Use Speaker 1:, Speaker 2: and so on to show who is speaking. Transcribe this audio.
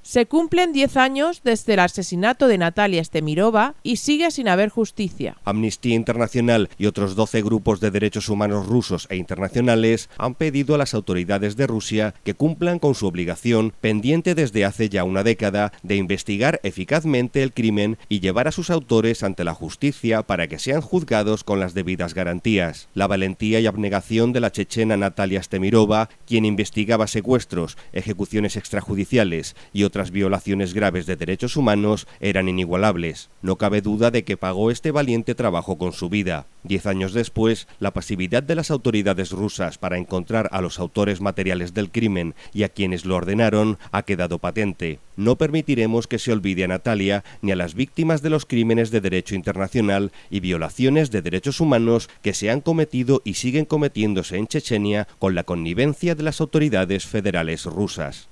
Speaker 1: Se cumplen 10 años desde el asesinato de Natalia Estemirova y sigue sin haber justicia.
Speaker 2: Amnistía Internacional y otros 12 grupos de derechos humanos rusos e internacionales han pedido a las autoridades de Rusia que cumplan con su obligación, pendiente desde hace ya una década, de investigar eficazmente el crimen y llevar a sus autores ante la justicia para que sean juzgados con las debidas garantías. La valentía y abnegación de la chechena Natalia Estemirova, quien investigaba secuestros, ejecuciones extrajudiciales y otras violaciones graves de derechos humanos, eran inigualables. No cabe duda de que pagó este valiente trabajo con su vida. 10 años después, la pasividad de las autoridades rusas para encontrar a los autores materiales del crimen y a quienes lo ordenaron ha quedado patente. No permitiremos que se olvide a Natalia ni a las víctimas de los crímenes de derecho internacional y violaciones de derechos humanos que se han cometido y siguen cometiéndose en Chechenia con la connivencia de las autoridades federales rusas.